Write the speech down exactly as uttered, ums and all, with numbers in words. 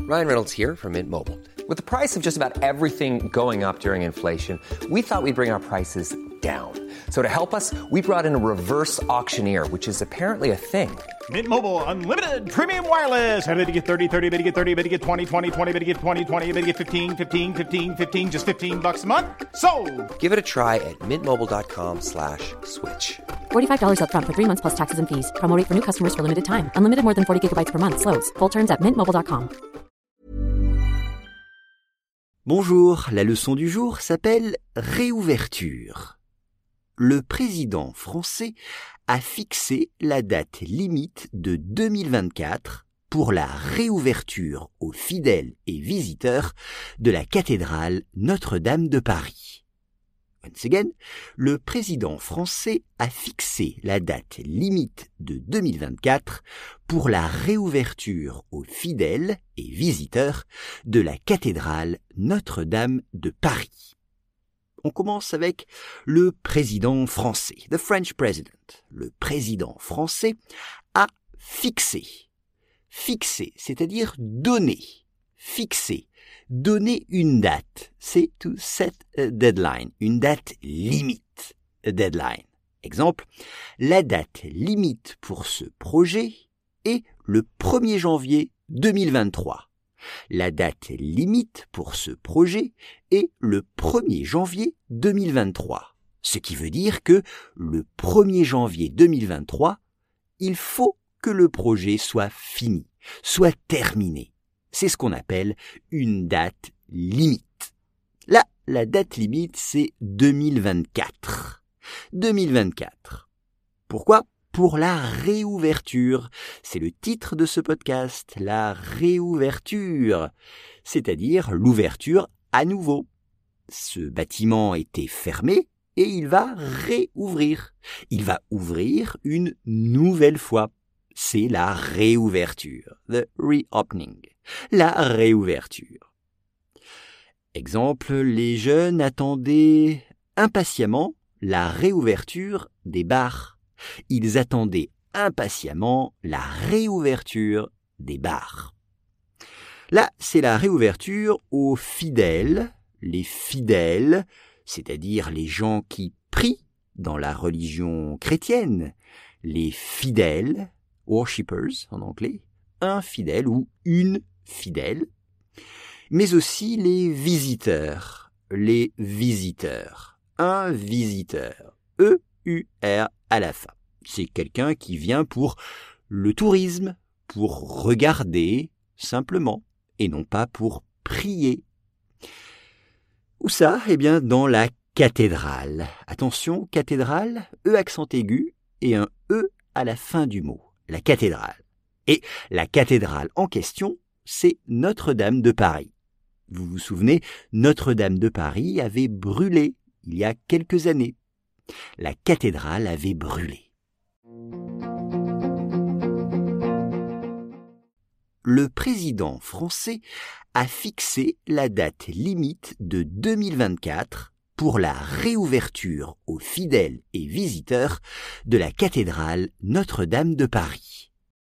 Ryan Reynolds here from Mint Mobile. With the price of just about everything going up during inflation, we thought we'd bring our prices down. So to help us, we brought in a reverse auctioneer, which is apparently a thing. Mint Mobile Unlimited Premium Wireless. How to get thirty, thirty, how to get thirty, how to get twenty, twenty, twenty, how to get twenty, twenty, how to get fifteen, fifteen, fifteen, fifteen, just fifteen bucks a month? Sold! Give it a try at mintmobile.com slash switch. forty-five dollars up front for three months plus taxes and fees. Promo rate for new customers for limited time. Unlimited more than forty gigabytes per month. Slows full terms at mint mobile dot com. Bonjour, la leçon du jour s'appelle réouverture. Le président français a fixé la date limite de deux mille vingt-quatre pour la réouverture aux fidèles et visiteurs de la cathédrale Notre-Dame de Paris. Once again, le président français a fixé la date limite de deux mille vingt-quatre pour la réouverture aux fidèles et visiteurs de la cathédrale Notre-Dame de Paris. On commence avec le président français, the French president. Le président français a fixé. Fixé, c'est-à-dire donner. Fixé. Donner une date, c'est to set a deadline, une date limite, a deadline. Exemple, la date limite pour ce projet est le premier janvier deux mille vingt-trois. La date limite pour ce projet est le premier janvier deux mille vingt-trois. Ce qui veut dire que le premier janvier deux mille vingt-trois, il faut que le projet soit fini, soit terminé. C'est ce qu'on appelle une date limite. Là, la date limite, c'est deux mille vingt-quatre. deux mille vingt-quatre. Pourquoi ? Pour la réouverture. C'est le titre de ce podcast, la réouverture, c'est-à-dire l'ouverture à nouveau. Ce bâtiment était fermé et il va réouvrir. Il va ouvrir une nouvelle fois. C'est la réouverture, the reopening, la réouverture. Exemple, les jeunes attendaient impatiemment la réouverture des bars. Ils attendaient impatiemment la réouverture des bars. Là, c'est la réouverture aux fidèles, les fidèles, c'est-à-dire les gens qui prient dans la religion chrétienne, les fidèles, worshippers en anglais, un fidèle ou une fidèle, mais aussi les visiteurs, les visiteurs, un visiteur, E U R à la fin. C'est quelqu'un qui vient pour le tourisme, pour regarder simplement, et non pas pour prier. Où ça ? Eh bien, dans la cathédrale. Attention, cathédrale, E accent aigu et un E à la fin du mot. La cathédrale. Et la cathédrale en question, c'est Notre-Dame de Paris. Vous vous souvenez, Notre-Dame de Paris avait brûlé il y a quelques années. La cathédrale avait brûlé. Le président français a fixé la date limite de deux mille vingt-quatre pour la réouverture aux fidèles et visiteurs de la cathédrale Notre-Dame de Paris.